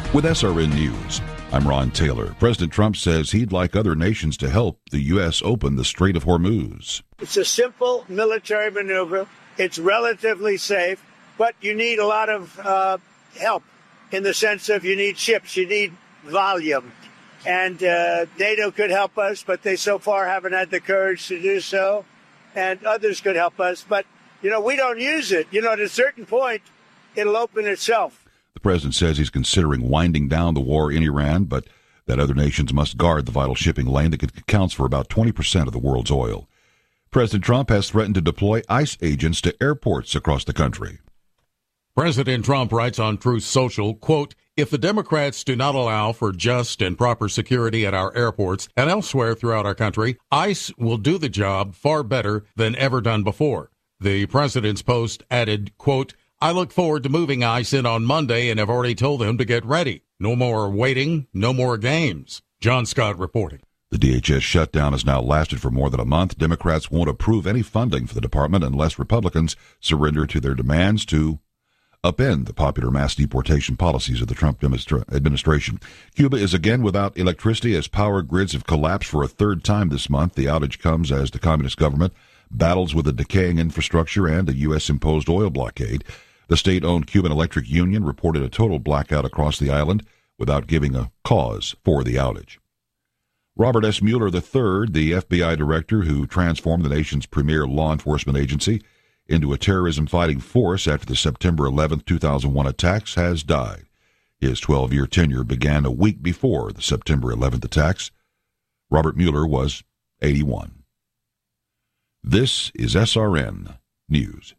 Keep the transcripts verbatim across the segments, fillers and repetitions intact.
With S R N News, I'm Ron Taylor. President Trump says he'd like other nations to help the U S open the Strait of Hormuz. It's a simple military maneuver. It's relatively safe, but you need a lot of uh, help in the sense of you need ships, you need volume. And uh, NATO could help us, but they so far haven't had the courage to do so. And others could help us. But, you know, we don't use it. You know, at a certain point, it'll open itself. The president says he's considering winding down the war in Iran, but that other nations must guard the vital shipping lane that accounts for about twenty percent of the world's oil. President Trump has threatened to deploy ICE agents to airports across the country. President Trump writes on Truth Social, quote, "If the Democrats do not allow for just and proper security at our airports and elsewhere throughout our country, ICE will do the job far better than ever done before." The president's post added, quote, "I look forward to moving ICE in on Monday and have already told them to get ready. No more waiting, no more games." John Scott reporting. The D H S shutdown has now lasted for more than a month. Democrats won't approve any funding for the department unless Republicans surrender to their demands to upend the popular mass deportation policies of the Trump administration. Cuba is again without electricity as power grids have collapsed for a third time this month. The outage comes as the communist government battles with a decaying infrastructure and a U S-imposed oil blockade. The state-owned Cuban Electric Union reported a total blackout across the island without giving a cause for the outage. Robert S. Mueller the third, the F B I director who transformed the nation's premier law enforcement agency into a terrorism-fighting force after the September eleventh, two thousand one attacks, has died. His twelve-year tenure began a week before the September eleventh attacks. Robert Mueller was eighty-one. This is S R N News.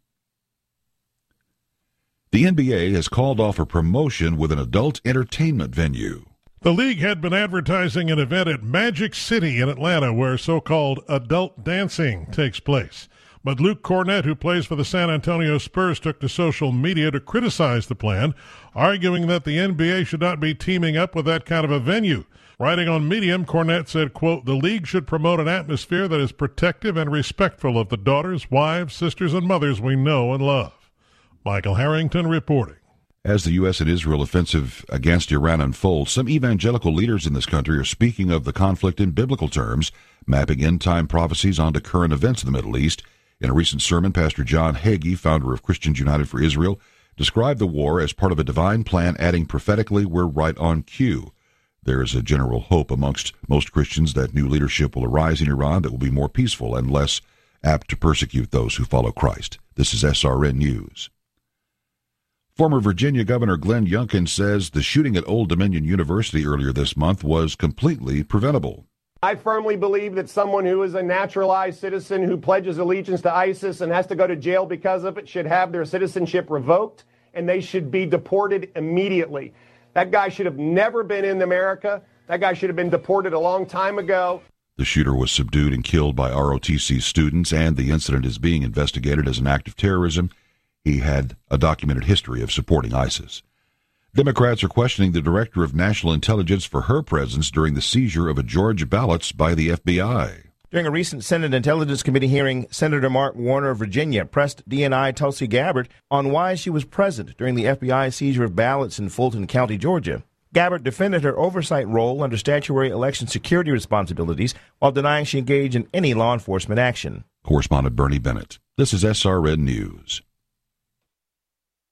The N B A has called off a promotion with an adult entertainment venue. The league had been advertising an event at Magic City in Atlanta where so-called adult dancing takes place. But Luke Cornett, who plays for the San Antonio Spurs, took to social media to criticize the plan, arguing that the N B A should not be teaming up with that kind of a venue. Writing on Medium, Cornett said, quote, "The league should promote an atmosphere that is protective and respectful of the daughters, wives, sisters, and mothers we know and love." Michael Harrington reporting. As the U S and Israel offensive against Iran unfolds, some evangelical leaders in this country are speaking of the conflict in biblical terms, mapping end-time prophecies onto current events in the Middle East. In a recent sermon, Pastor John Hagee, founder of Christians United for Israel, described the war as part of a divine plan, adding prophetically, "We're right on cue." There is a general hope amongst most Christians that new leadership will arise in Iran that will be more peaceful and less apt to persecute those who follow Christ. This is S R N News. Former Virginia Governor Glenn Youngkin says the shooting at Old Dominion University earlier this month was completely preventable. I firmly believe that someone who is a naturalized citizen who pledges allegiance to ISIS and has to go to jail because of it should have their citizenship revoked, and they should be deported immediately. That guy should have never been in America. That guy should have been deported a long time ago. The shooter was subdued and killed by R O T C students, and the incident is being investigated as an act of terrorism. He had a documented history of supporting ISIS. Democrats are questioning the Director of National Intelligence for her presence during the seizure of a Georgia ballots by the F B I. During a recent Senate Intelligence Committee hearing, Senator Mark Warner of Virginia pressed D N I Tulsi Gabbard on why she was present during the F B I seizure of ballots in Fulton County, Georgia. Gabbard defended her oversight role under statutory election security responsibilities while denying she engaged in any law enforcement action. Correspondent Bernie Bennett. This is S R N News.